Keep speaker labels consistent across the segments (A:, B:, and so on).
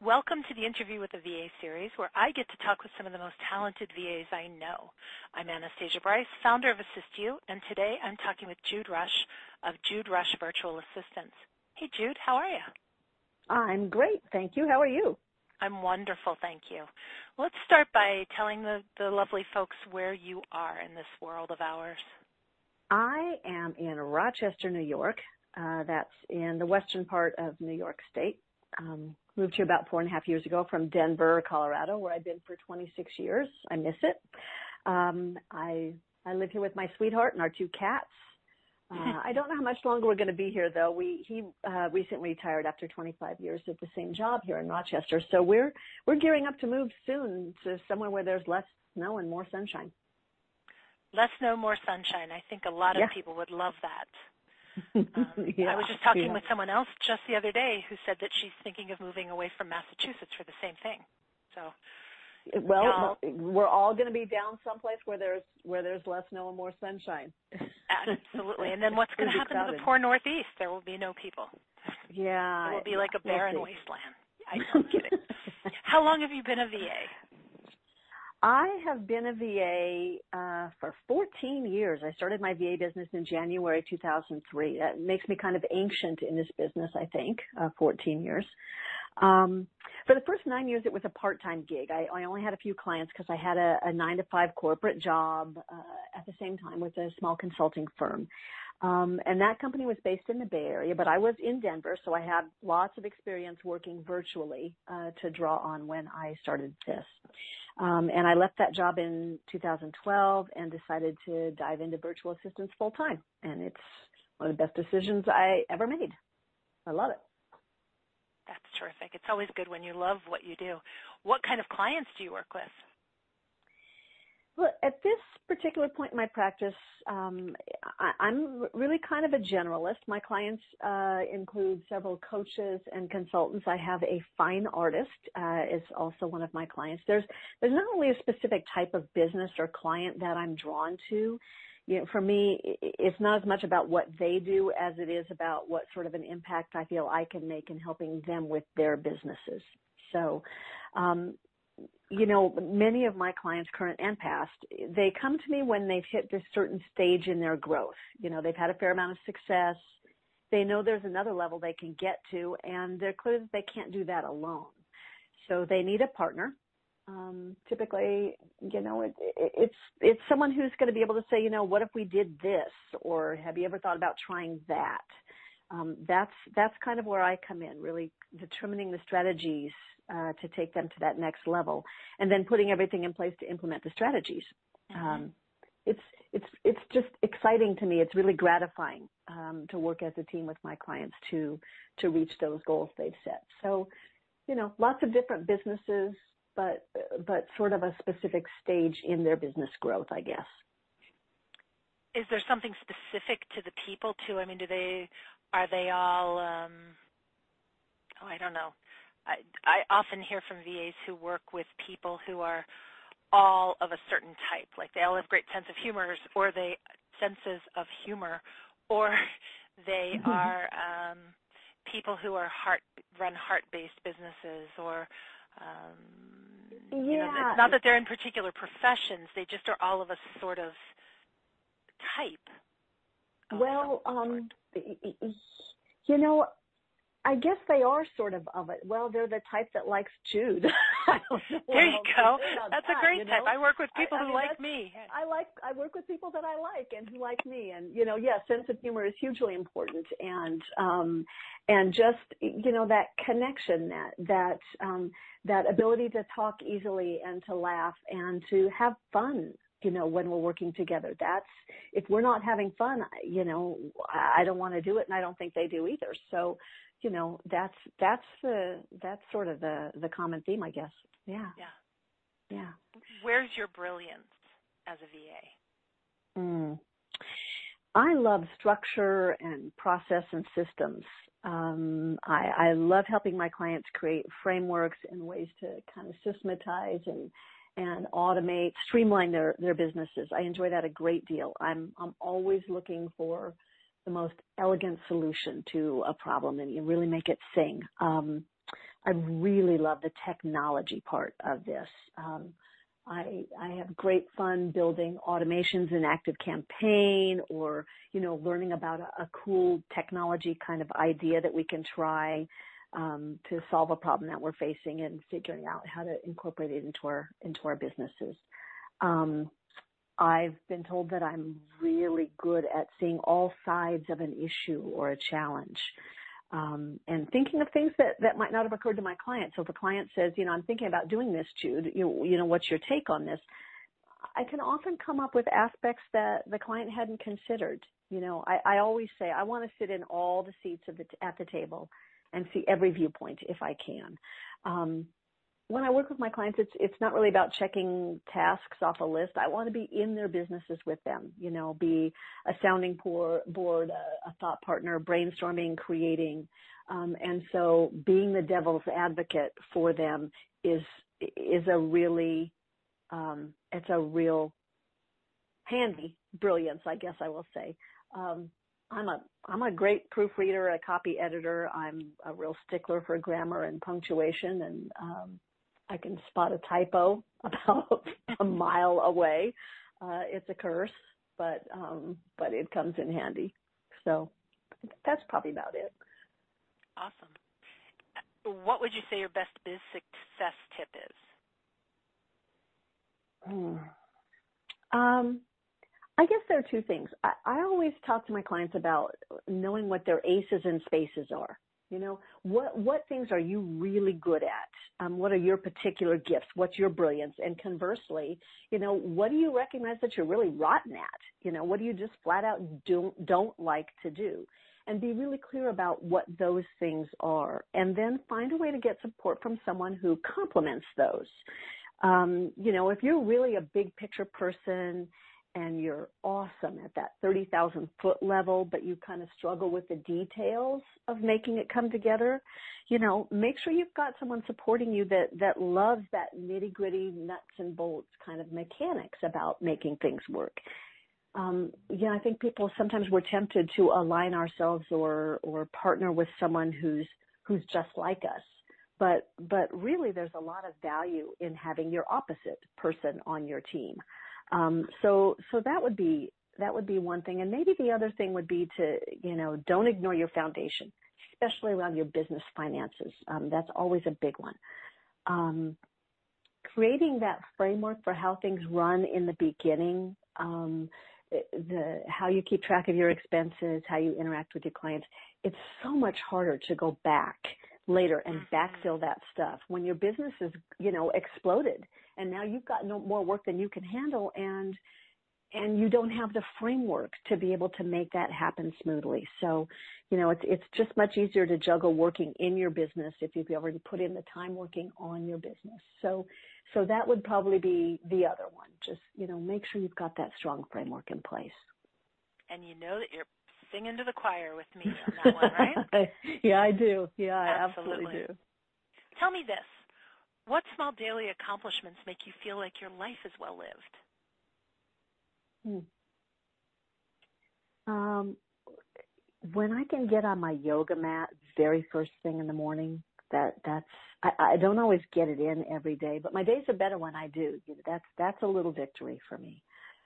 A: Welcome to the Interview with the VA series, where I get to talk with some of the most talented VAs I know. I'm Anastasia Bryce, founder of AssistU, and today I'm talking with Jude Rush of Jude Rush Virtual Assistants. Hey, Jude, how are you?
B: I'm great, thank you. How are you?
A: I'm wonderful, thank you. Let's start by telling the lovely folks where you are in this world of ours.
B: I am in Rochester, New York. That's in the western part of New York State. Moved here about 4.5 years ago from Denver, Colorado, where I've been for 26 years. I miss it. I live here with my sweetheart and our 2 cats. I don't know how much longer we're going to be here, though. He recently retired after 25 years at the same job here in Rochester, so we're gearing up to move soon to somewhere where there's less snow and more sunshine.
A: Less snow, more sunshine. I think a lot of people would love that. I was just talking with someone else just the other day who said that she's thinking of moving away from Massachusetts for the same thing. So,
B: well, we're all going to be down someplace where there's less snow and more sunshine.
A: Absolutely. And then what's going to happen to the poor Northeast? There will be no people.
B: Yeah.
A: It will be like a barren wasteland. I'm kidding. How long have you been a VA?
B: I have been a VA for 14 years. I started my VA business in January 2003. That makes me kind of ancient in this business, I think, 14 years. For the first 9 years, it was a part-time gig. I only had a few clients because I had a 9-to-5 corporate job at the same time with a small consulting firm. And that company was based in the Bay Area, but I was in Denver, so I had lots of experience working virtually to draw on when I started this. And I left that job in 2012 and decided to dive into virtual assistants full time. And it's one of the best decisions I ever made. I love it.
A: That's terrific. It's always good when you love what you do. What kind of clients do you work with?
B: Well, at this particular point in my practice, I'm really kind of a generalist. My clients include several coaches and consultants. I have a fine artist is also one of my clients. There's not only a specific type of business or client that I'm drawn to. You know, for me, it's not as much about what they do as it is about what sort of an impact I feel I can make in helping them with their businesses. So, you know, many of my clients, current and past, they come to me when they've hit this certain stage in their growth. You know, they've had a fair amount of success. They know there's another level they can get to, and they're clear that they can't do that alone. So they need a partner. Typically, you know, it's someone who's going to be able to say, you know, what if we did this, or have you ever thought about trying that? That's kind of where I come in, really determining the strategies to take them to that next level, and then putting everything in place to implement the strategies. It's just exciting to me. It's really gratifying to work as a team with my clients to reach those goals they've set. So, you know, lots of different businesses, but sort of a specific stage in their business growth, I guess.
A: Is there something specific to the people too? I mean, are they all? I don't know. I often hear from VAs who work with people who are all of a certain type, like they all have great senses of humor, or they are people who are run heart-based businesses, or you know, it's not that they're in particular professions; they just are all of a sort of type.
B: Well, you know, I guess they are sort of it. Well, they're the type that likes Jude.
A: There you go. That's a great type. I work with people who like me.
B: I work with people that I like and who like me. And, you know, sense of humor is hugely important. And just, you know, that connection, that ability to talk easily and to laugh and to have fun. You know, when we're working together, if we're not having fun, you know, I don't want to do it, and I don't think they do either. So, you know, that's sort of the common theme, I guess. Yeah.
A: Where's your brilliance as a VA?
B: I love structure and process and systems. I love helping my clients create frameworks and ways to kind of systematize and automate, streamline their businesses. I enjoy that a great deal. I'm always looking for the most elegant solution to a problem, and you really make it sing. I really love the technology part of this. I have great fun building automations in ActiveCampaign, or, learning about a cool technology kind of idea that we can try to solve a problem that we're facing, and figuring out how to incorporate it into our businesses. I've been told that I'm really good at seeing all sides of an issue or a challenge, and thinking of things that might not have occurred to my client. So if a client says, I'm thinking about doing this, Jude, what's your take on this? I can often come up with aspects that the client hadn't considered. I always say I want to sit in all the seats at the table and see every viewpoint if I can. When I work with my clients, it's not really about checking tasks off a list. I want to be in their businesses with them, be a sounding board, a thought partner, brainstorming, creating. And so being the devil's advocate for them is a really, it's a real handy brilliance, I guess I will say. I'm a great proofreader, a copy editor. I'm a real stickler for grammar and punctuation, and I can spot a typo about a mile away. It's a curse, but it comes in handy. So that's probably about it.
A: Awesome. What would you say your best biz success tip is?
B: I guess there are two things. I always talk to my clients about knowing what their aces and spaces are. What things are you really good at? What are your particular gifts? What's your brilliance? And conversely, what do you recognize that you're really rotten at? What do you just flat out don't like to do? And be really clear about what those things are. And then find a way to get support from someone who complements those. If you're really a big picture person and you're awesome at that 30,000 foot level, but you kind of struggle with the details of making it come together, make sure you've got someone supporting you that loves that nitty gritty nuts and bolts kind of mechanics about making things work. I think people sometimes we're tempted to align ourselves or partner with someone who's just like us. But really there's a lot of value in having your opposite person on your team. So that would be one thing. And maybe the other thing would be to, don't ignore your foundation, especially around your business finances. That's always a big one. Creating that framework for how things run in the beginning, how you keep track of your expenses, how you interact with your clients. It's so much harder to go back later and backfill that stuff when your business is, exploded, and now you've got no more work than you can handle, and you don't have the framework to be able to make that happen smoothly. So, it's just much easier to juggle working in your business if you've already put in the time working on your business. So that would probably be the other one. Just, make sure you've got that strong framework in place.
A: And that you're singing to the choir with me on that one, right?
B: Yeah, I do. Yeah, I
A: absolutely
B: do.
A: Tell me this. What small daily accomplishments make you feel like your life is well lived?
B: When I can get on my yoga mat very first thing in the morning, I don't always get it in every day, but my days are better when I do. That's a little victory for me.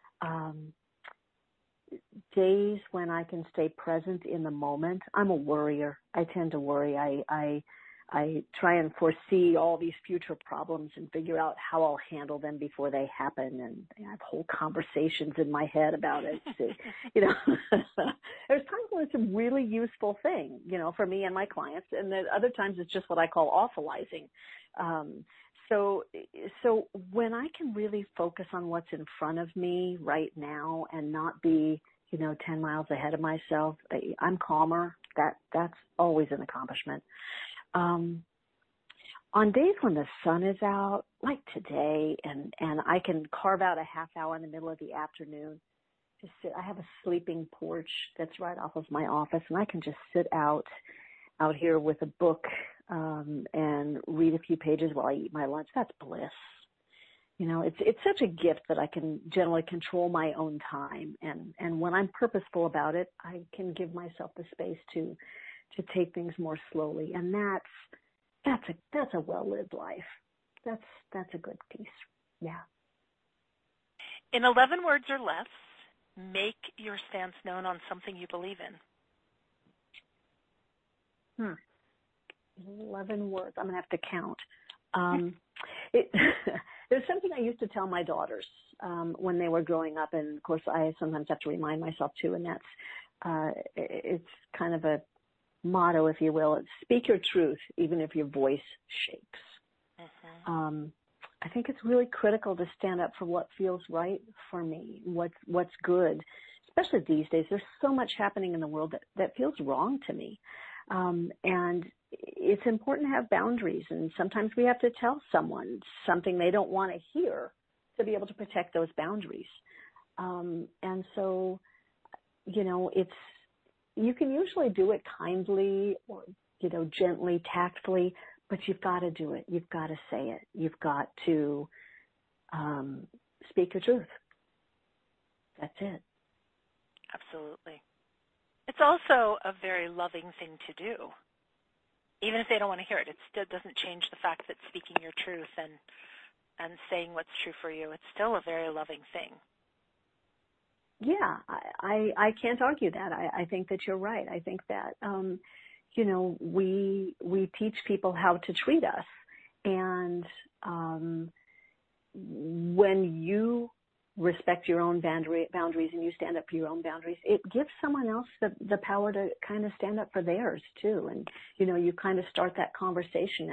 B: Days when I can stay present in the moment. I'm a worrier. I tend to worry. I try and foresee all these future problems and figure out how I'll handle them before they happen, and I have whole conversations in my head about it. So, there's times when it's a really useful thing, for me and my clients, and then other times it's just what I call awfulizing. So when I can really focus on what's in front of me right now and not be, 10 miles ahead of myself, I'm calmer. That's always an accomplishment. On days when the sun is out, like today, and I can carve out a half hour in the middle of the afternoon to sit. I have a sleeping porch that's right off of my office, and I can just sit out here with a book and read a few pages while I eat my lunch. That's bliss. It's such a gift that I can generally control my own time, and when I'm purposeful about it, I can give myself the space to take things more slowly, and that's a well-lived life. That's a good piece. Yeah.
A: In 11 words or less, make your stance known on something you believe in.
B: 11 words. I'm going to have to count. There's something I used to tell my daughters when they were growing up, and of course I sometimes have to remind myself too, and that's it's kind of a motto, if you will. It's speak your truth, even if your voice shakes. Mm-hmm. I think it's really critical to stand up for what feels right for me, what's good, especially these days. There's so much happening in the world that feels wrong to me. And it's important to have boundaries, and sometimes we have to tell someone something they don't want to hear to be able to protect those boundaries. And so, you can usually do it kindly or, gently, tactfully, but you've got to do it. You've got to say it. You've got to speak your truth. That's it.
A: Absolutely. It's also a very loving thing to do. Even if they don't want to hear it, it still doesn't change the fact that speaking your truth and saying what's true for you, it's still a very loving thing.
B: Yeah, I can't argue that. I think that you're right. I think that, we teach people how to treat us. And when you respect your own boundaries and you stand up for your own boundaries, it gives someone else the power to kind of stand up for theirs too. And, you kind of start that conversation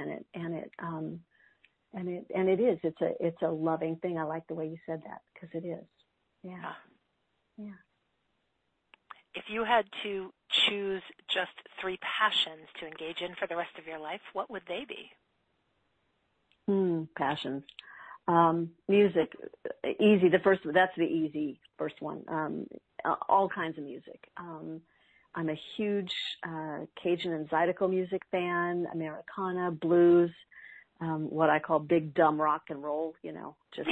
B: it's a loving thing. I like the way you said that, because it is. Yeah. Yeah.
A: If you had to choose just 3 passions to engage in for the rest of your life, what would they be?
B: Passions. Music, easy. That's the easy first one. All kinds of music. I'm a huge Cajun and Zydeco music fan, Americana, blues, what I call big dumb rock and roll. Just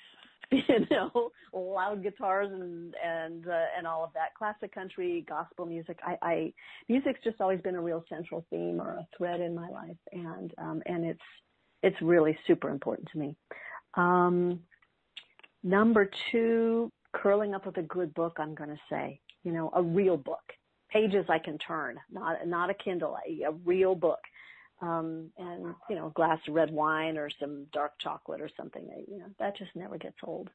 B: loud guitars and all of that. Classic country, gospel music. Music's just always been a real central theme or a thread in my life, and it's really super important to me. Number 2, curling up with a good book, I'm going to say, a real book, pages I can turn, not a Kindle, a real book. And, a glass of red wine or some dark chocolate or something, that just never gets old.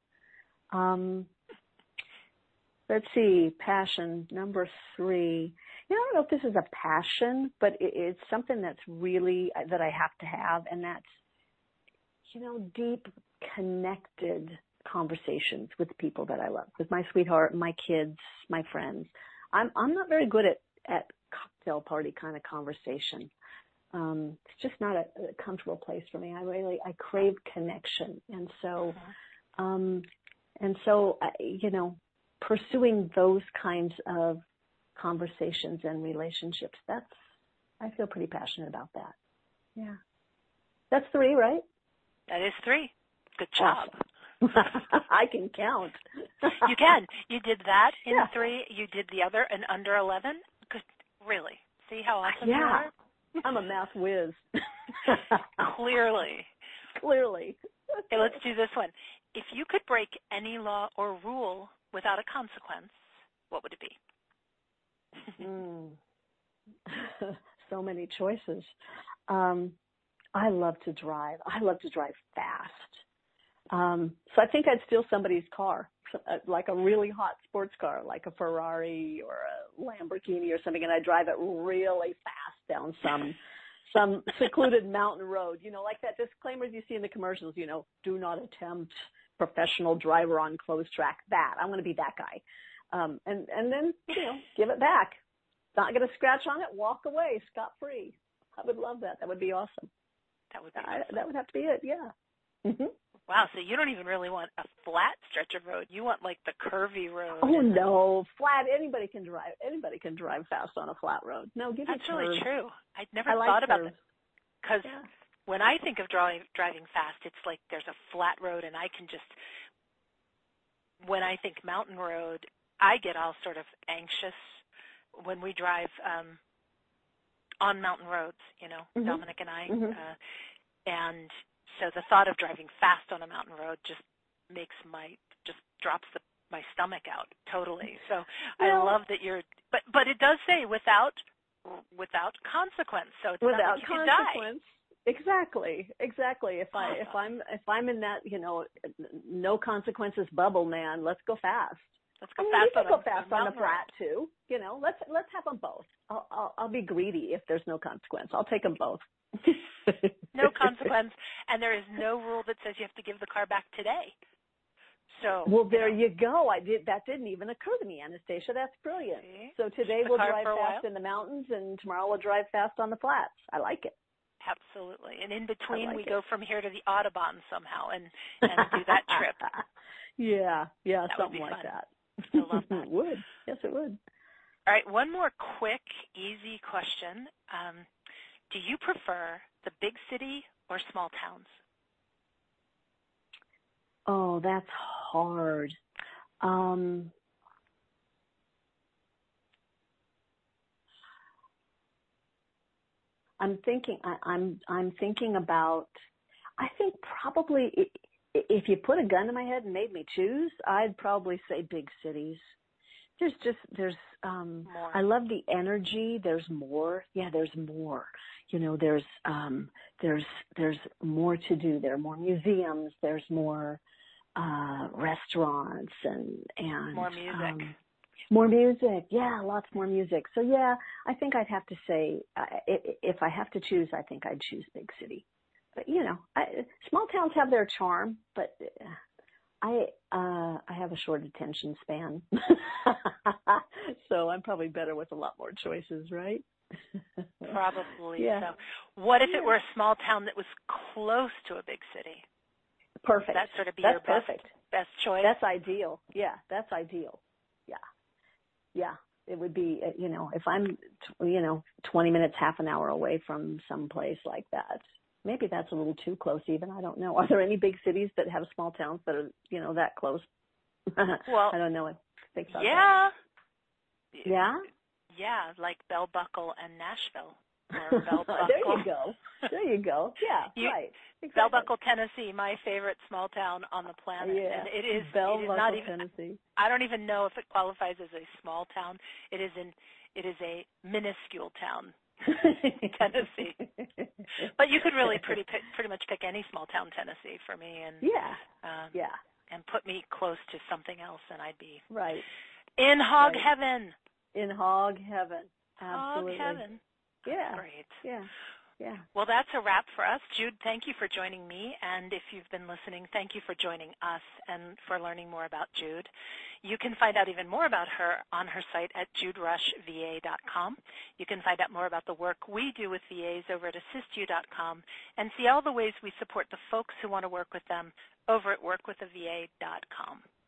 B: Let's see, passion, number 3. I don't know if this is a passion, but it's something that's really, that I have to have, and that's, deep, connected conversations with people that I love, with my sweetheart, my kids, my friends. I'm not very good at cocktail party kind of conversation. It's just not a comfortable place for me. I crave connection. And so, pursuing those kinds of conversations and relationships, I feel pretty passionate about that. Yeah. That's 3, right?
A: That is 3. Good job.
B: Awesome. I can count.
A: You can. You did that in 3. You did the other in under 11. Good. Really. See how awesome you are?
B: I'm a math whiz.
A: Clearly.
B: Okay,
A: let's do this one. If you could break any law or rule without a consequence, what would it be?
B: So many choices. I love to drive. I love to drive fast. So I think I'd steal somebody's car, like a really hot sports car, like a Ferrari or a Lamborghini or something, and I drive it really fast down some secluded mountain road, like that disclaimers you see in the commercials, do not attempt professional driver on closed track. I'm going to be that guy. And then, give it back. Not going to scratch on it, walk away scot-free. I would love that. That would be awesome.
A: That would be awesome.
B: That would have to be it, yeah. Mm-hmm.
A: Wow, so you don't even really want a flat stretch of road. You want like the curvy road.
B: Oh no, flat. Anybody can drive fast on a flat road. No, give me
A: That's really true. I'd never
B: thought
A: thought about that. Because when I think of driving fast, it's like there's a flat road, and I can just. When I think mountain road, I get all sort of anxious when we drive on mountain roads,
B: Mm-hmm.
A: Dominic and I.
B: Mm-hmm.
A: And so the thought of driving fast on a mountain road just drops my stomach out totally. So I love that but it does say without consequence. So it's
B: Without
A: not like you could die.
B: Exactly. If
A: Awesome.
B: I'm in that, no consequences bubble, man, let's go fast.
A: Let's go
B: we
A: fast
B: can
A: on
B: go fast on the flat too. Let's have them both. I'll be greedy if there's no consequence. I'll take them both.
A: No consequence, and there is no rule that says you have to give the car back today. So
B: well, there you go. That didn't even occur to me, Anastasia. That's brilliant.
A: See?
B: So today we'll drive fast in the mountains, and tomorrow we'll drive fast on the flats. I like it.
A: Absolutely. And in between, we go from here to the Audubon somehow and do that trip.
B: Yeah,
A: that
B: something
A: would be
B: like
A: fun.
B: that.
A: I love that.
B: It would. Yes, it would.
A: All right, one more quick, easy question. Do you prefer the big city or small towns?
B: Oh, that's hard. I'm thinking. I'm thinking about. I think probably if you put a gun to my head and made me choose, I'd probably say big cities. There's
A: more.
B: I love the energy. There's more. Yeah, there's more. There's more to do. There are more museums. There's more restaurants and
A: more music.
B: More music. Yeah, lots more music. So yeah, I think I'd have to say if I have to choose, I think I'd choose big city. But small towns have their charm, but I have a short attention span, so I'm probably better with a lot more choices, right?
A: Probably.
B: Yeah.
A: So, what if it were a small town that was close to a big city?
B: Perfect.
A: That sort of be
B: that's
A: your
B: perfect.
A: best choice.
B: That's ideal. Yeah, that's ideal. Yeah. It would be, if I'm, 20 minutes, half an hour away from some place like that. Maybe that's a little too close even. I don't know. Are there any big cities that have small towns that are, that close?
A: Well,
B: I don't know. I think about
A: yeah.
B: that. Yeah?
A: Yeah, like Bell Buckle and Nashville. Or Bell Buckle.
B: There you go. Yeah, right. Exactly.
A: Bell Buckle, Tennessee, my favorite small town on the planet.
B: Yeah.
A: And it is
B: Bell Buckle,
A: not even,
B: Tennessee.
A: I don't even know if it qualifies as a small town. It is a minuscule town. Tennessee. But you could really pretty much pick any small town Tennessee for me and and put me close to something else and I'd be
B: right
A: in hog heaven.
B: In hog heaven. Absolutely.
A: Hog heaven.
B: Yeah.
A: Great.
B: Yeah. Yeah.
A: Well, that's a wrap for us. Jude, thank you for joining me. And if you've been listening, thank you for joining us and for learning more about Jude. You can find out even more about her on her site at juderushva.com. You can find out more about the work we do with VAs over at assistyou.com and see all the ways we support the folks who want to work with them over at workwithava.com.